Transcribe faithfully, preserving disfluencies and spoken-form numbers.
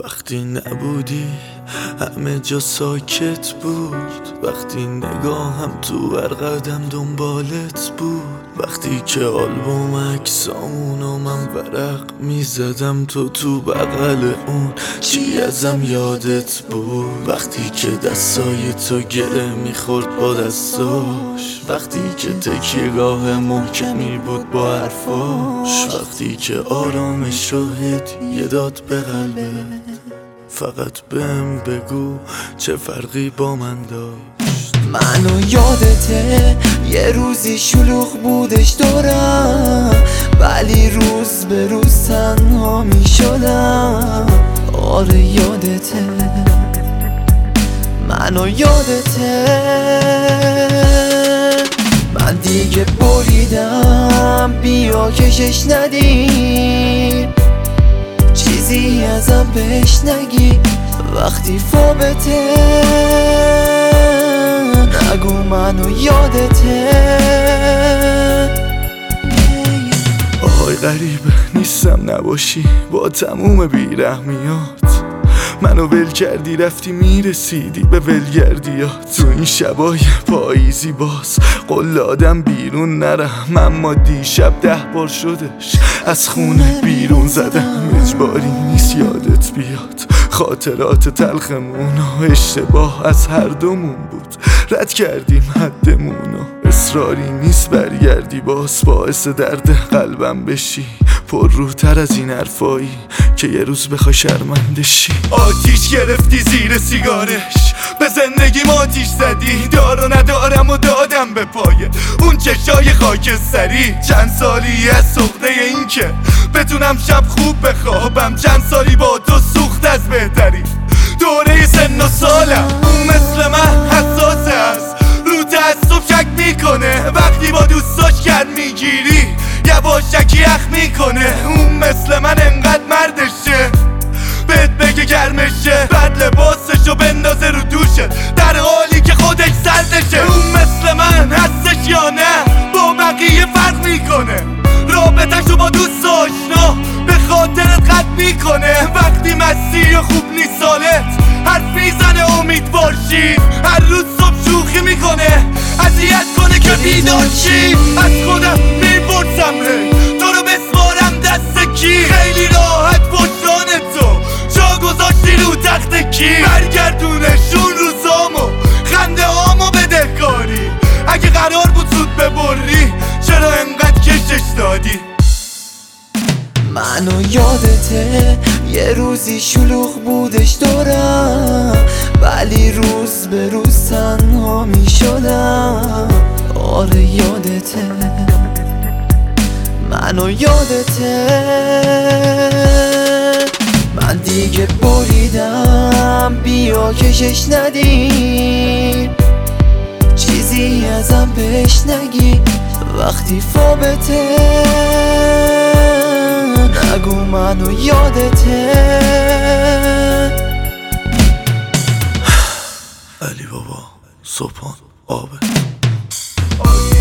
وقتی نبودی همه جا ساکت بود، وقتی نگاهم تو هر قدم دنبالت بود، وقتی که آلبوم عکسامونو من ورق میزدم تو تو بغل اون چی ازم یادت بود، وقتی که دستای تو گره میخورد با دستاش، وقتی که تکیه‌گاه محکمی بود با حرفاش، وقتی که آرامش رو هدیه داد به قلبه. فقط بهم بگو چه فرقی با من داشت. منو یادته یه روزی شلوغ بودش دورم، ولی روز به روز تنها می شدم. آره یادته، منو یادته من دیگه بریدم، بیا کشش ندی، چیزی ازم بهش نگی، وقتی فابته نگو منو یادته. آهای غریبه نیستم نباشی با تموم بیرحمیات، منو ول کردی رفتی میرسیدی به ولگردیات. تو این شبای پاییزی باز قول آدم بیرون نرم، اما دیشب ده بار شدش از خونه بیرون زدم. اجباری نیست یادت بیاد خاطرات تلخمون و اشتباه از هر دومون بود، رد کردیم حدمونو. اصراری نیست برگردی باز باعث درد قلبم بشی، پر روتر از این حرفایی که یه روز بخوای شرمنده شی. آتیش گرفتی زیر سیگارش، به زندگیم آتیش زدی، دار و ندارم و دادم به پایه اون چشای خاکستری. چند سالی از سخته این که بتونم شب خوب بخوابم، چند سالی با تو سوخت از بهتری. دوره سن و سالم اون مثل من حساس است، رو تعصب شک میکنه، وقتی با دوستاش کرد میگیری یواشکی یخ میکنه. اون مثل من انقدر مردشه بهت بگه گرمشه، بعد لباسشو بندازه رو دوشت در حالی که خودش سردشه. اون مثل من هستش یا نه با بقیه فرق میکنه، رابطه‌شو با دوست آشنا به خاطرت قد میکنه. وقتی مستی و خوب نیست سالت حرف میزنه امیدوار شی، هر روز صبح شوخی میکنه اذیت کنه که بیدار شی. از خودم میپرسم هی تو رو بسپارم دست کی، خیلی راحت پشتان تو جا گذاشتی رو تخت کی. برگردونشون روزامو خنده هامو بدهکاری، اگه قرار بود زود ببری چرا انقدر کشش دادی. منو یادته یه روزی شلوغ بودش دورم، ولی روز به روز تنها می شدم. آره یادته، منو یادته من دیگه بریدم، بیا کشش ندی، چیزی ازم بهش نگی، وقتی فابته نگو منو یادته. علی بابا صبحان آبه